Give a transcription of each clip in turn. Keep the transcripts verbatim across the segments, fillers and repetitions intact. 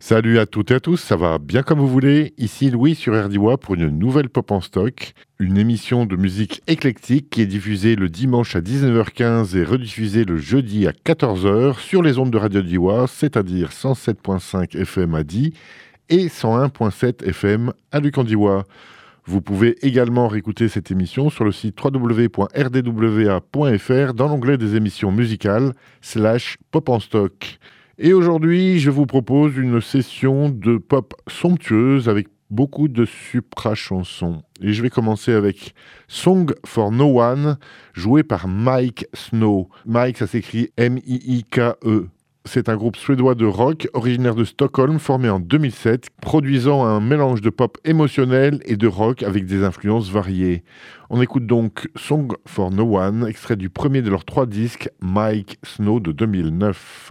Salut à toutes et à tous, ça va bien comme vous voulez. Ici Louis sur R D W A pour une nouvelle Pop en Stock, une émission de musique éclectique qui est diffusée le dimanche à dix-neuf heures quinze et rediffusée le jeudi à quatorze heures sur les ondes de Radio D W A, c'est-à-dire cent sept virgule cinq F M à Die et cent un virgule sept F M à Lucandiwa. Vous pouvez également réécouter cette émission sur le site w w w point r d w a point f r dans l'onglet des émissions musicales slash Pop en Stock. Et aujourd'hui, je vous propose une session de pop somptueuse avec beaucoup de supra-chansons. Et je vais commencer avec Song for No One, joué par Mike Snow. Mike, ça s'écrit M I I K E. C'est un groupe suédois de rock originaire de Stockholm, formé en deux mille sept, produisant un mélange de pop émotionnel et de rock avec des influences variées. On écoute donc Song for No One, extrait du premier de leurs trois disques, Mike Snow de deux mille neuf.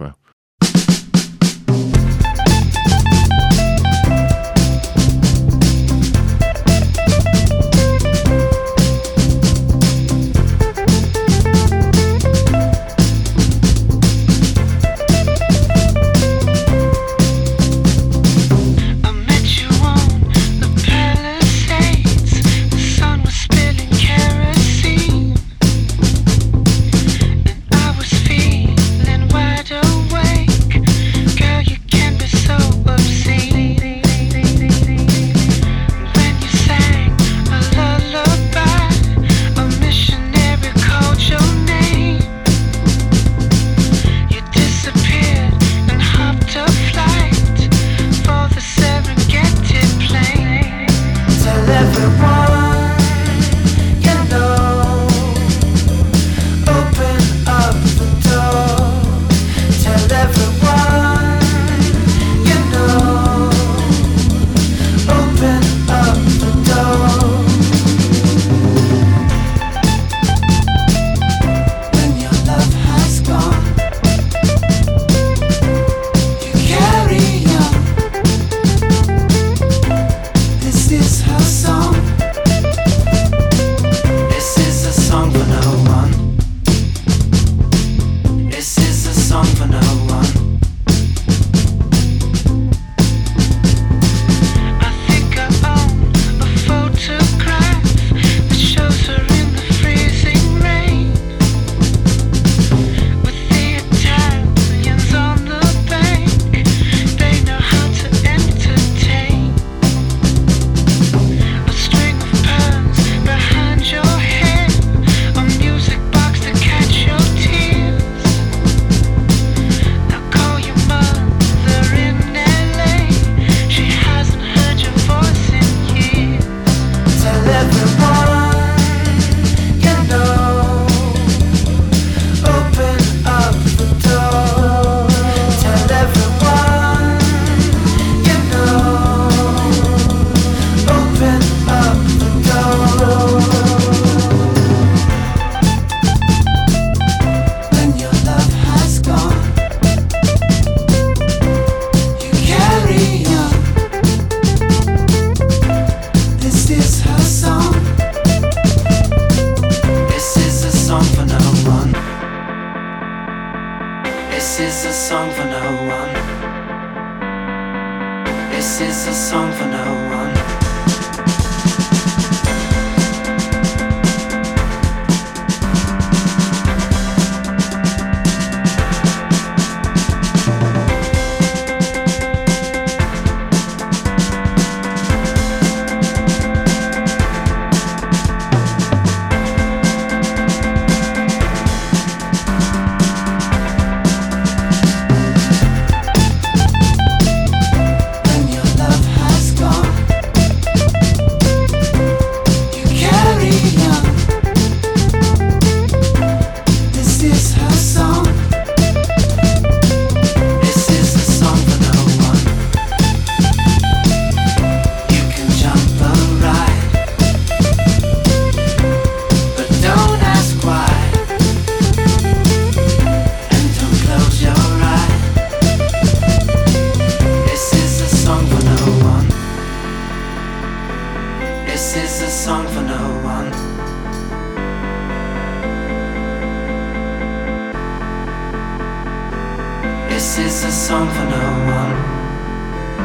This is a song for no one.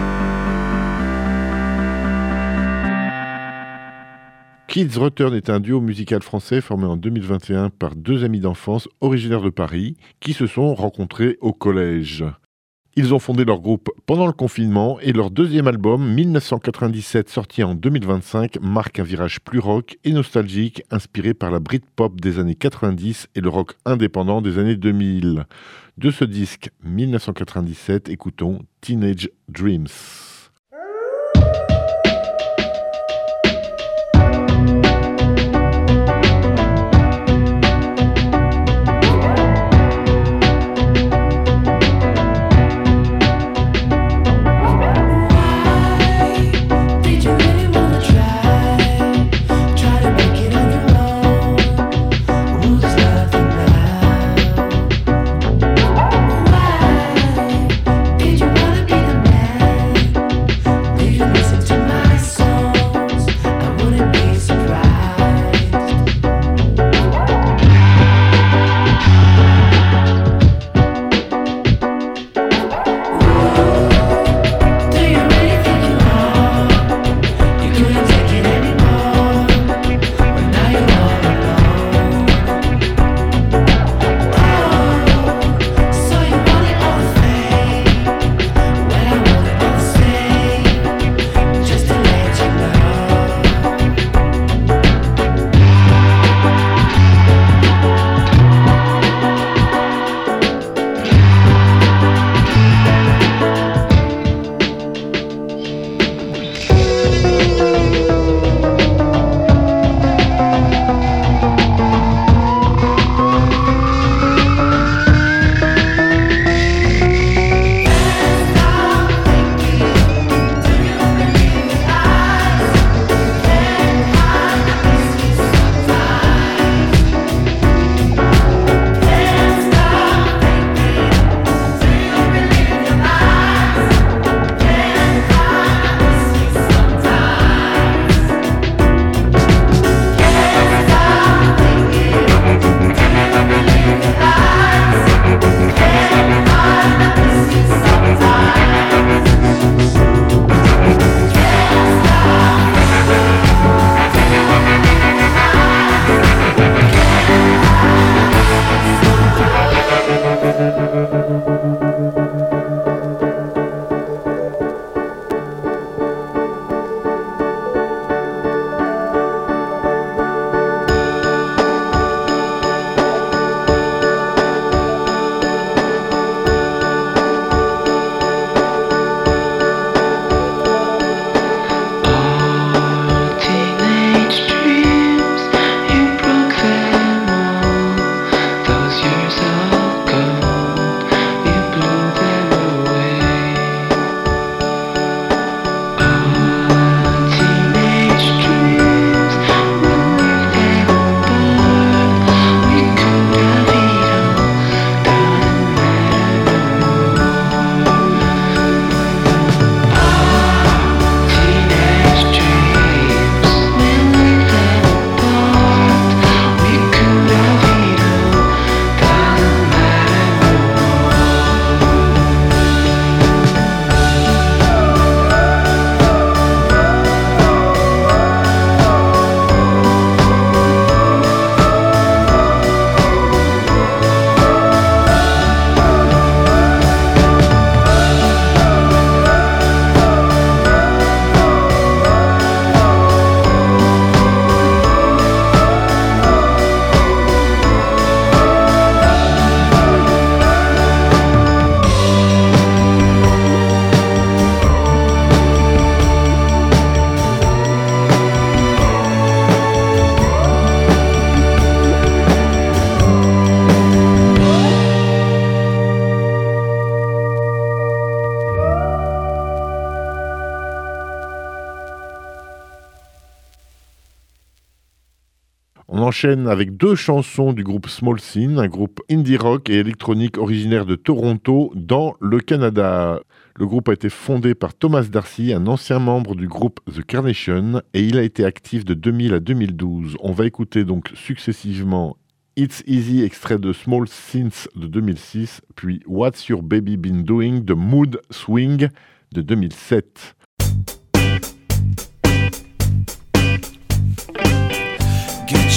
Kids Return est un duo musical français formé en deux mille vingt et un par deux amis d'enfance originaires de Paris qui se sont rencontrés au collège. Ils ont fondé leur groupe pendant le confinement et leur deuxième album, dix-neuf cent quatre-vingt-dix-sept, sorti en deux mille vingt-cinq, marque un virage plus rock et nostalgique, inspiré par la Britpop des années quatre-vingt-dix et le rock indépendant des années deux mille. De ce disque dix-neuf cent quatre-vingt-dix-sept, écoutons Teenage Dreams. On enchaîne avec deux chansons du groupe Small Scene, un groupe indie rock et électronique originaire de Toronto, dans le Canada. Le groupe a été fondé par Thomas Darcy, un ancien membre du groupe The Carnation, et il a été actif de deux mille à deux mille douze. On va écouter donc successivement It's Easy, extrait de Small Scenes de deux mille six, puis What's Your Baby Been Doing de Mood Swing de deux mille sept.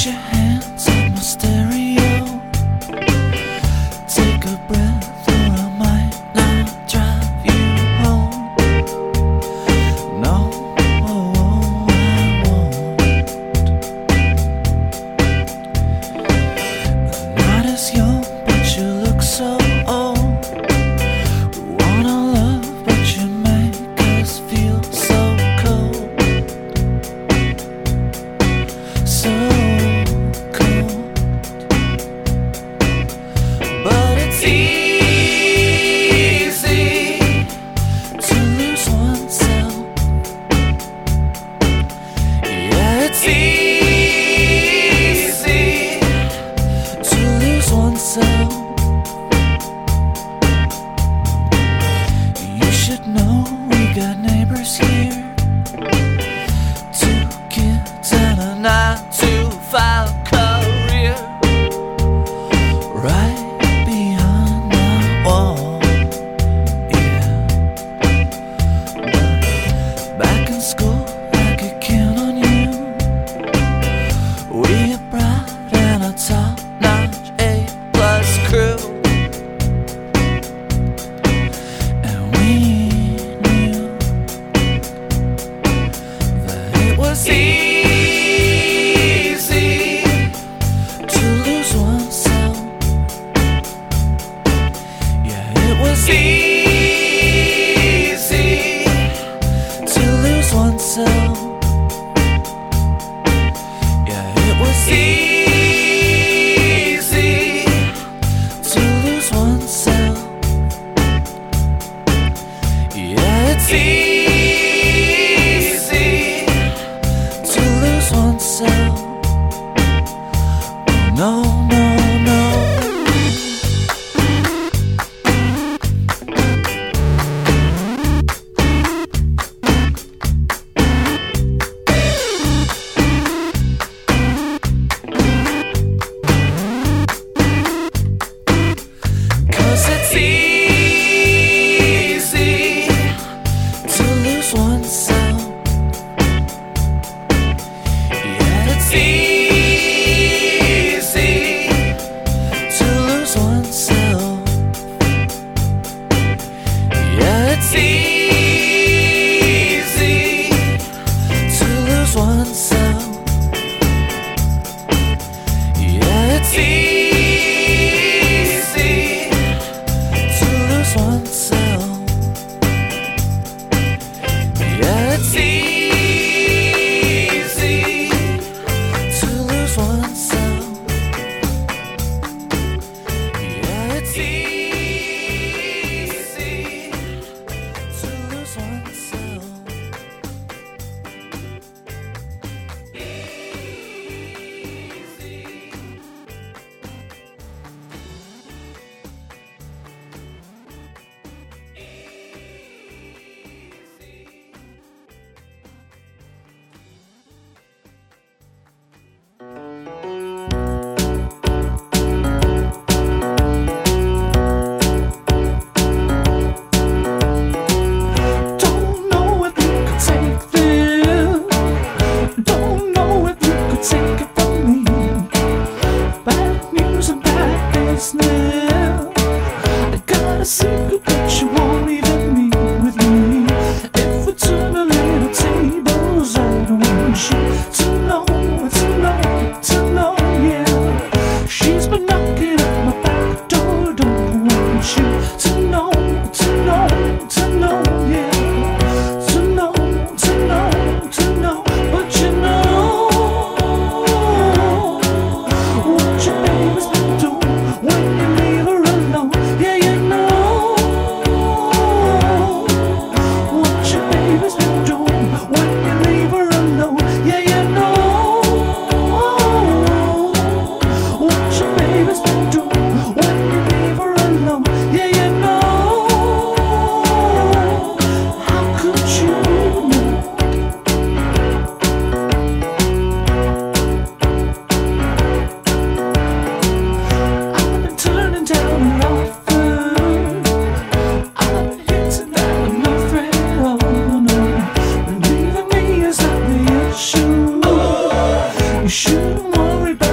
You shouldn't worry about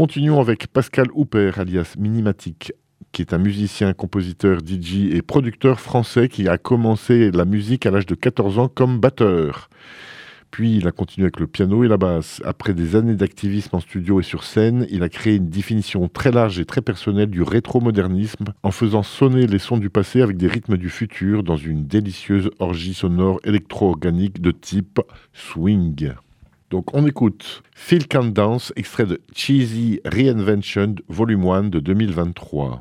continuons avec Pascal Hooper, alias Minimatic, qui est un musicien, compositeur, D J et producteur français qui a commencé la musique à l'âge de quatorze ans comme batteur. Puis il a continué avec le piano et la basse. Après des années d'activisme en studio et sur scène, il a créé une définition très large et très personnelle du rétro-modernisme en faisant sonner les sons du passé avec des rythmes du futur dans une délicieuse orgie sonore électro-organique de type swing. Donc on écoute Phil Can't Dance, extrait de Cheesy Reinvention, volume un de deux mille vingt-trois.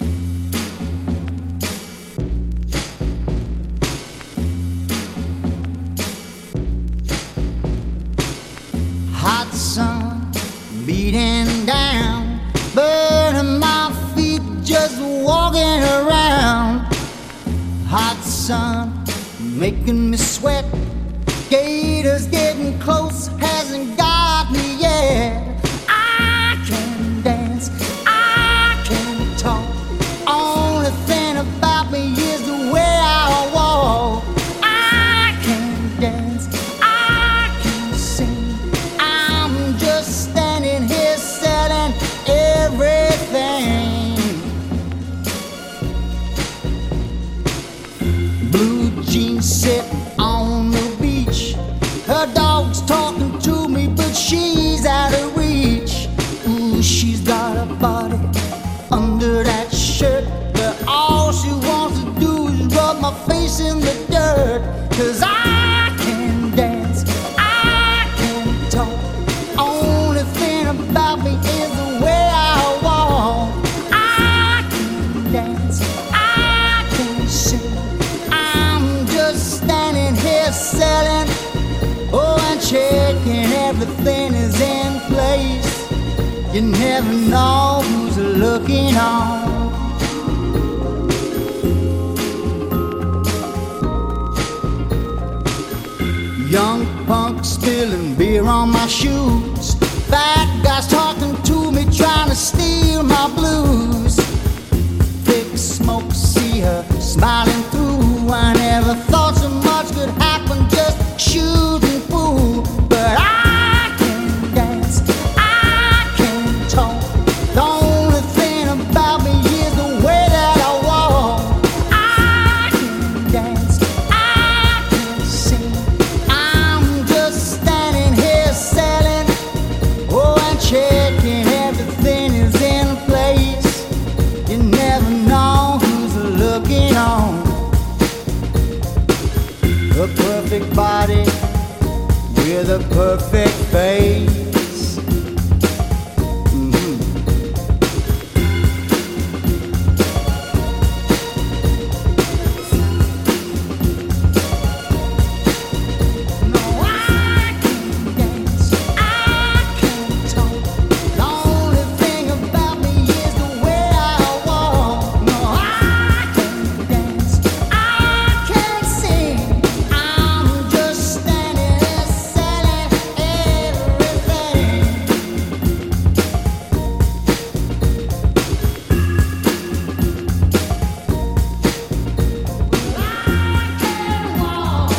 Hot sun beating down, burning my feet just walking around. Hot sun making me sweat, gators getting close, hasn't got me yet. I can dance, I can talk, only thing about me is the way I walk. I can dance, I can sing, I'm just standing here selling everything. Blue jeans sit on the beach, her dog's talking to me, but she's out of reach. Ooh, she's got a body under that shirt, but all she wants to do is rub my face in the dirt. Cause I can dance, I can talk, only thing about me is the way I walk. I can dance, I can sing, I'm just standing here selling, oh, and checking everything is in place. You never know who's looking on. Young punk spilling beer on my shoes, fat guys talking to me, trying to steal my blues. Thick smoke, see her smiling through. I never thought so much could happen, just shooting pool. But I can dance, I can talk, the only thing about me is the way that I walk. I can dance, I can sing, I'm just standing here selling, oh, and checking everything is in place. You never know who's looking on. A perfect body with a perfect face. Mm-hmm. No, I can dance, I can talk, the only thing about me is the way I walk. No, I can dance, I can sing, I'm just standing there selling everything. I can walk.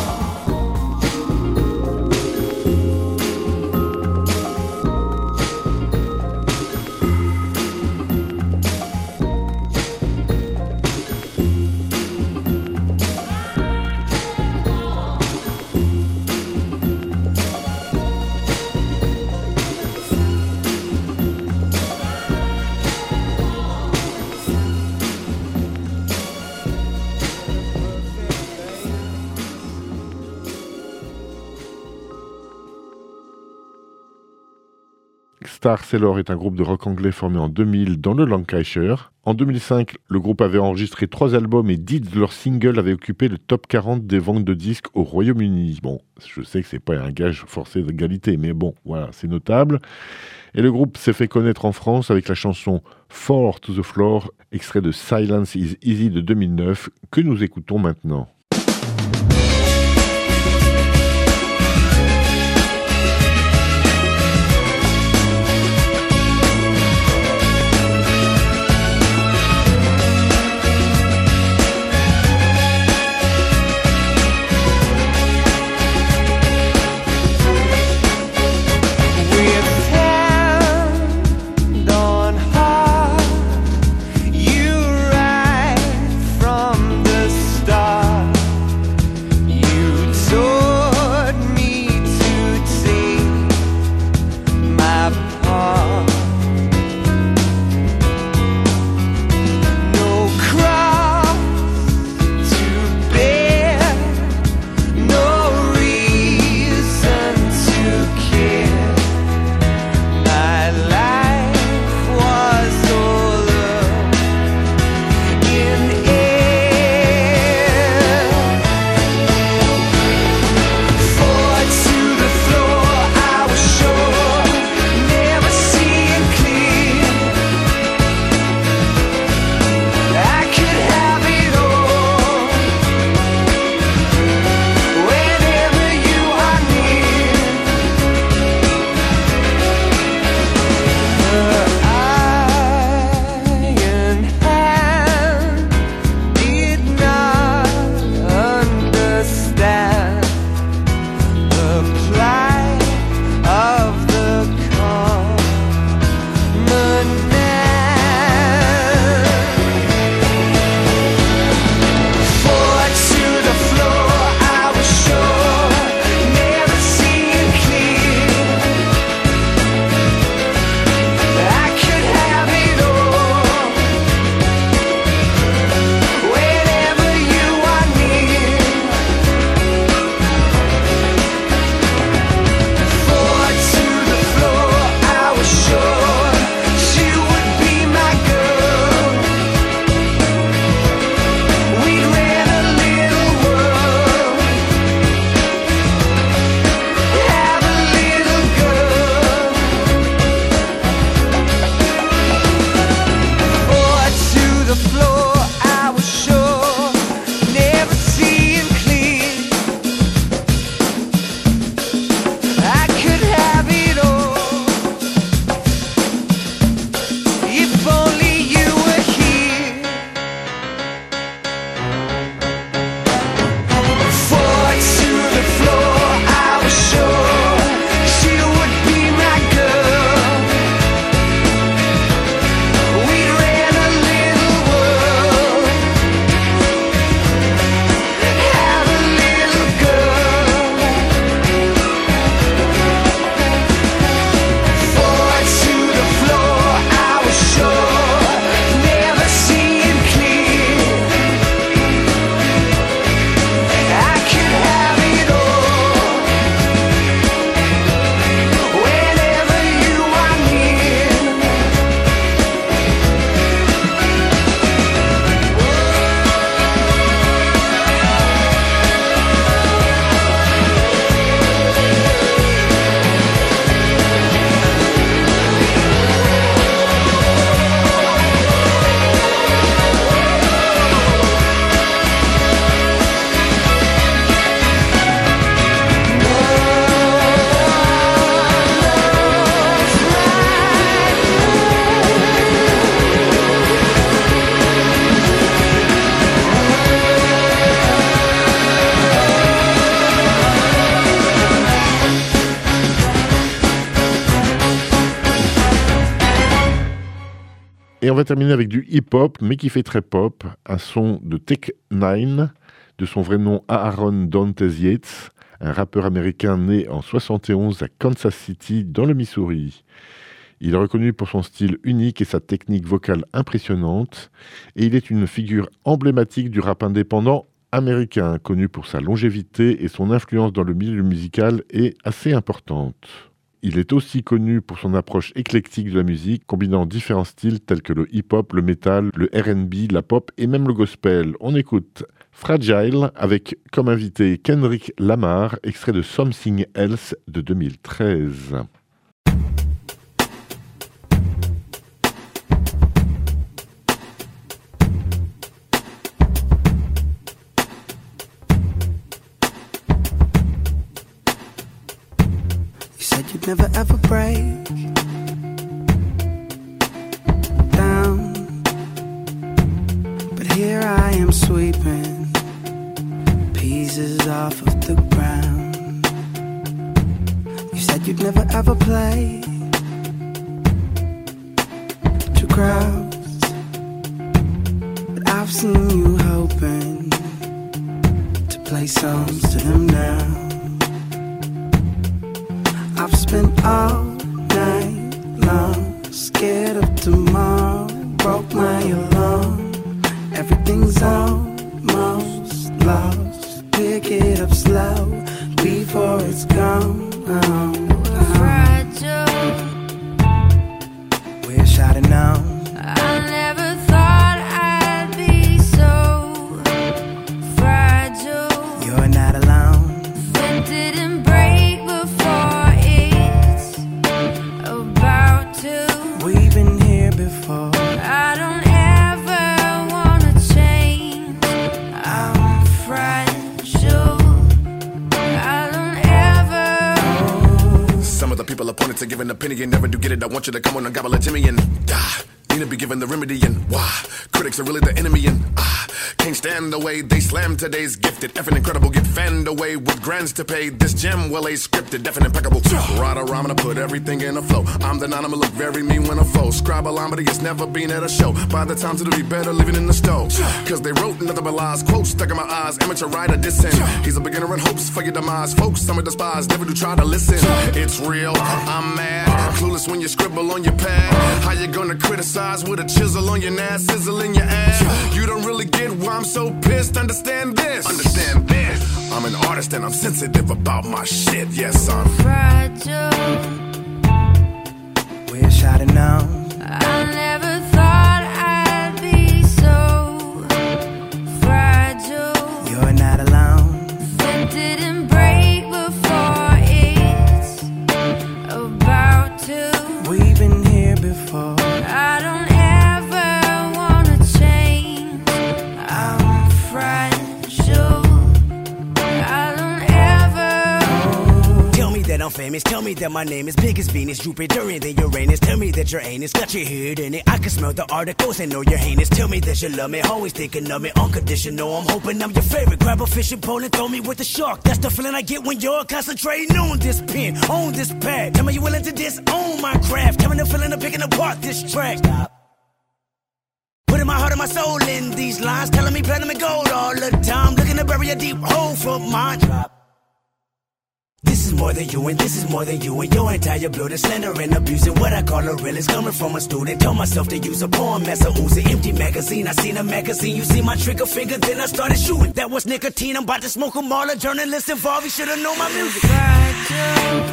Star Sailor est un groupe de rock anglais formé en deux mille dans le Lancashire. En deux mille cinq, le groupe avait enregistré trois albums et dix de leurs singles avaient occupé le top quarante des ventes de disques au Royaume-Uni. Bon, je sais que c'est pas un gage forcé d'égalité, mais bon, voilà, c'est notable. Et le groupe s'est fait connaître en France avec la chanson Four to the Floor, extrait de Silence is Easy de deux mille neuf, que nous écoutons maintenant. Et on va terminer avec du hip-hop, mais qui fait très pop, un son de Tech Nine, de son vrai nom Aaron Dantes Yates, un rappeur américain né en soixante et onze à Kansas City, dans le Missouri. Il est reconnu pour son style unique et sa technique vocale impressionnante, et il est une figure emblématique du rap indépendant américain, connu pour sa longévité et son influence dans le milieu musical est assez importante. Il est aussi connu pour son approche éclectique de la musique, combinant différents styles tels que le hip-hop, le metal, le R and B, la pop et même le gospel. On écoute Fragile avec comme invité Kendrick Lamar, extrait de Something Else de deux mille treize. You'd never ever break down, but here I am sweeping pieces off of the ground. You said you'd never ever play to crowds, but I've seen you hoping to play songs to them now. I've spent all night long, scared of tomorrow, broke my alarm. Everything's almost lost, pick it up slow before it's gone. Fragile, Wish I'd have known. I never thought I'd be so fragile. You're not alone. It didn't break before it's about to. We've been here before. I don't ever wanna change. I'm fragile. I don't ever. Some of the people appointed to give an opinion never do get it. I want you to come on and gobble a Jimmy and die. Need to be given the remedy and why critics are really the enemy and ah can't stand the way they slam today's gifted effing incredible get fanned away with grants to pay this gem well a scripted deaf and impeccable right or I'm gonna put everything in a flow I'm the non I'ma look very mean when I foe scribe a line but he has never been at a show by the time it'll be better living in the stove cause they wrote nothing but lies quotes stuck in my eyes amateur writer dissing he's a beginner in hopes for your demise folks some of despise never do try to listen it's real I'm mad clueless when you scribble on your pad how you gonna criticize with a chisel on your ass, sizzle in your ass. You don't really get why I'm so pissed. Understand this. Understand this. I'm an artist and I'm sensitive about my shit. Yes, I'm fragile. Wish I'd have known. I never thought I'd be so fragile. You're not alone. It didn't break before it's about to. We've been here before. I don't ever wanna change. I'm fragile. I don't ever. Tell me that I'm famous. Tell me that my name is big as Venus, Jupiter, and then Uranus. Tell me that your anus got your head in it. I can smell the articles and know you're heinous. Tell me that you love me, always thinking of me, unconditional. I'm hoping I'm your favorite. Grab a fishing pole and throw me with a shark. That's the feeling I get when you're concentrating on this pen, on this pad. Tell me you willing to disown my craft. Tell me the feeling of picking apart this track. Stop. Putting my heart and my soul in these lines, telling me platinum and gold all the time. Looking to bury a deep hole for mine. Drop. This is more than you and this is more than you and your entire blood is slander and abusing what I call a real is coming from a student. Tell myself to use a poem as a Uzi, empty magazine. I seen a magazine, you see my trigger finger, then I started shooting. That was nicotine, I'm about to smoke them all. A journalist involved, you should've known my music. Fragile.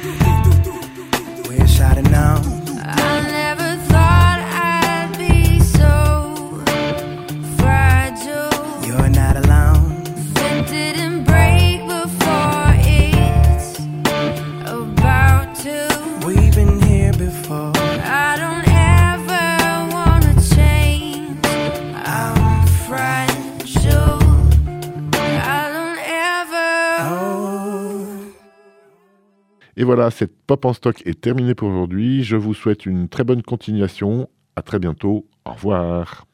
Wish I'd have known. I never thought I'd be so fragile. You're not alone. It didn't break before it's about to. We've been here before. I don't ever wanna change. I'm fragile. I don't ever. Oh. Et voilà, cette Pop en stock est terminée pour aujourd'hui. Je vous souhaite une très bonne continuation. À très bientôt. Au revoir.